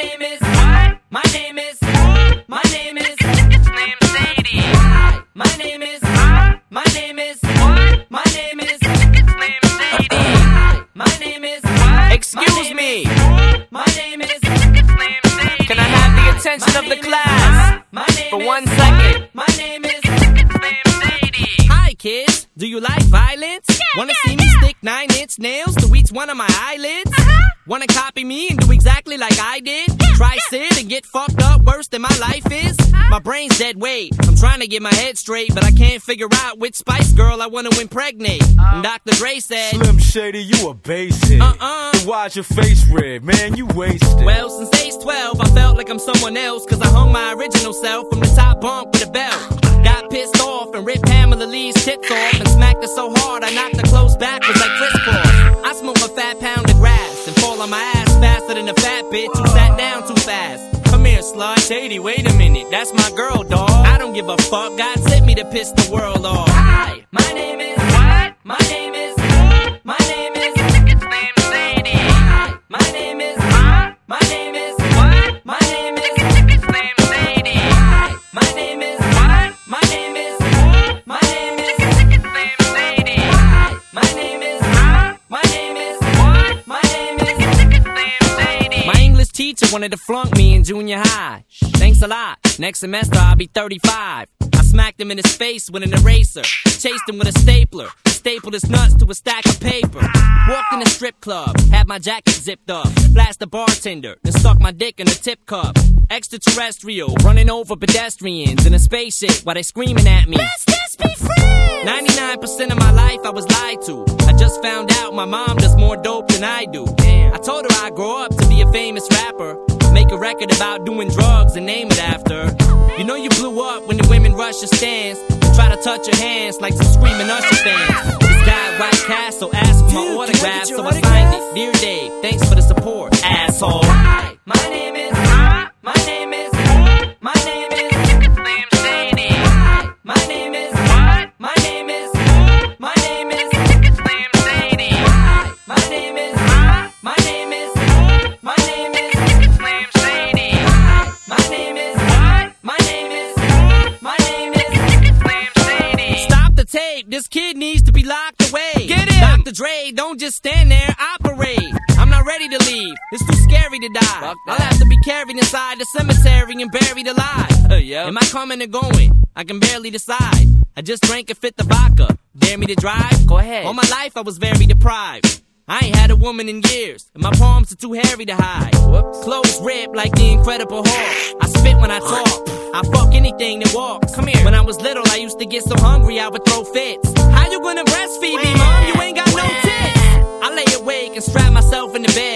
name is what? My name is my name is His name's Sadie. my name is my name is What? my name is His name's Sadie. my name is What? Excuse me. my name is His name's Sadie. Can I have the attention of the class my name for is 1 second? my name is His name's Sadie. Hi, kids. Do you like violence? Wanna see me stick 9-inch nails to each one of my eyelids? Wanna copy me and do exactly like I did? Try sit and get fucked up worse than my life is? My brain's dead weight. I'm trying to get my head straight, but I can't figure out which Spice Girl I wanna impregnate. And Dr. Dre said, Slim Shady, you a basic. Then why's your face red, man? You wasted. well, since age 12, I felt like I'm someone else, cause I hung my original self from the top bunk with a belt. Got pissed off and ripped Pamela Lee's tits off and smacked her so hard I knocked her clothes backwards like crisscross. I smoke a fat pound of grass and fall on my ass faster than a fat bitch who sat down too fast. Come here, slut. Shady, wait a minute, that's my girl, dawg. I don't give a fuck, God sent me to piss the world off. hi. My name is What? my name is my name is His name's Sadie. my name is my name is What? my name is His name's Sadie. my name is What? my name is my name is His name's Sadie. my name is my name is What? my name is His name's Sadie. My English teacher wanted to flunk me in junior high. Thanks a lot. Next semester I'll be 35. I smacked him in his face with an eraser. Chased him with a stapler. Stapled his nuts to a stack of paper. Walked in a strip club. Had my jacket zipped up. Flashed the bartender. Then stuck my dick in a tip cup. Extraterrestrial. Running over pedestrians in a spaceship while they screaming at me. Let's just be friends! 99% of my life I was lied to. I just found out my mom does more dope than I do. I told her I'd grow up to be a famous rapper. Make a record about doing drugs and name it after. You know you blew up when the women rush your stands and try to touch your hands like some screaming Usher fans. This guy at White Castle asked for my autograph, so I signed it. Dear Dave, thanks for the support, asshole. hi. My name is my name is my name is His name's Sadie. my name is What? my name is my name is His name's Sadie. my name is my name is my name is His name's Sadie. my name is What? my name is my name is His name's Sadie. Stop the tape, this kid needs to be locked away. Get him! Dr. Dre, don't just stand there, operate. I'm not ready to leave, it's too scary to die. I'll have to be carried inside the cemetery and buried alive. Am I coming or going? I can barely decide. I just drank a fifth of vodka. Dare me to drive? Go ahead. All my life I was very deprived. I ain't had a woman in years, and my palms are too hairy to hide. Clothes ripped like the Incredible Hulk. I spit when I talk. I fuck anything that walks. Come here. When I was little, I used to get so hungry I would throw fits. How you gonna breastfeed me, mom? You ain't got no tits. I lay awake and strap myself in the bed.